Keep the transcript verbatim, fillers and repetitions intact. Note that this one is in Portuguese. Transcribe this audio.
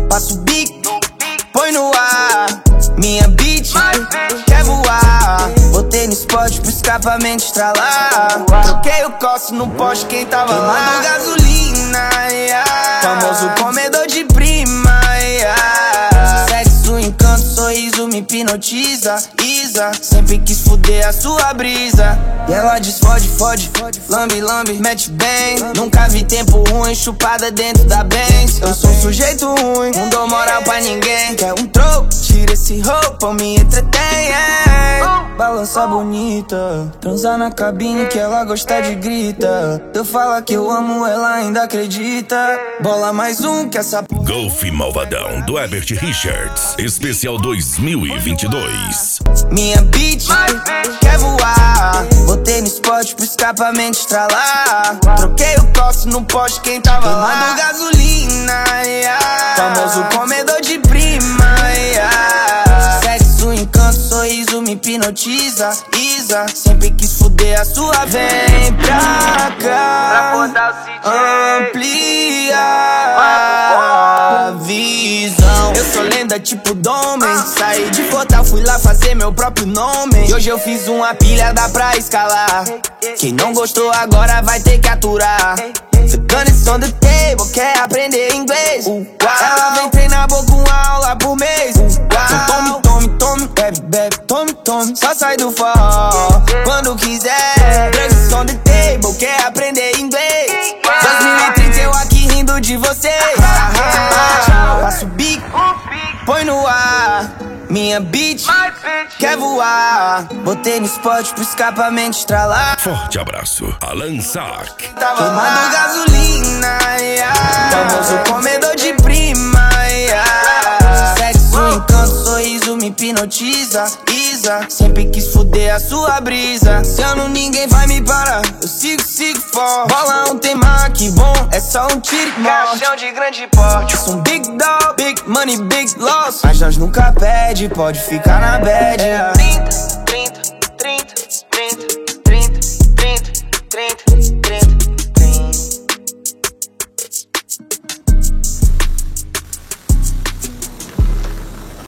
Passa o bico, põe no ar. Minha bitch quer voar. Botei no spot pro escapamento estralar. Troquei o costo no poste, quem tava lá? Queimando gasolina, yeah. Famoso comedor de prima, yeah. Sexo, encanto, sorriso me hipnotiza. Isa, sempre quis fuder a sua brisa. E ela diz fode, fode, lambe, lambe, mete bem. Nunca vi tempo ruim, chupada dentro da Benz. Eu sou um sujeito ruim, não dou moral pra ninguém. Quer um troco? Tira esse roupa, me entretém, yeah. Balança bonita, transar na cabine que ela gosta de grita. Eu falo que eu amo, ela ainda acredita. Bola mais um que essa p... Golf Malvadão do Herbert Richards, especial dois mil e vinte e dois. Minha bitch quer voar. Botei no spot pro escapamento estralar. Troquei o costo no poste, quem tava lá? Queimando gasolina, yeah. Famoso comedor de prima, yeah. Sexo, encanto, sorriso me hipnotiza. Isa, sempre quis fuder a sua. Vem pra cá, amplia a visão. Eu sou lenda tipo Domen. Saí de Fortal, fui lá fazer meu próprio nome. E hoje eu fiz uma pilha, dá pra escalar. Quem não gostou agora vai ter que aturar. The gun is on the table, quer aprender inglês. uh, Ela vem treinar boca uma aula por mês. uh, Então tome, tome, tome, bebe, bebe, tome, tome. Só sai do forró quando quiser. Drugs on the table, quer aprender inglês. dois mil e trinta eu aqui rindo de você. Passa o bico, põe no ar. Minha bitch quer voar. Botei no spot pro escapamento estralar. Forte abraço, Alan Sark. Queimando gasolina, yeah. Famoso comedor de prima, yeah. Sexo, encanto, sorriso me hipnotiza. Isa, sempre quis fuder a sua brisa. Se eu não, ninguém vai me parar. Eu sigo, sigo forte. Bola um tema que bom, é só um tiro e morte. Caixão de grande porte. Sou um big dog, big money, big loss. Mas nós nunca perde, pode ficar na bad, yeah.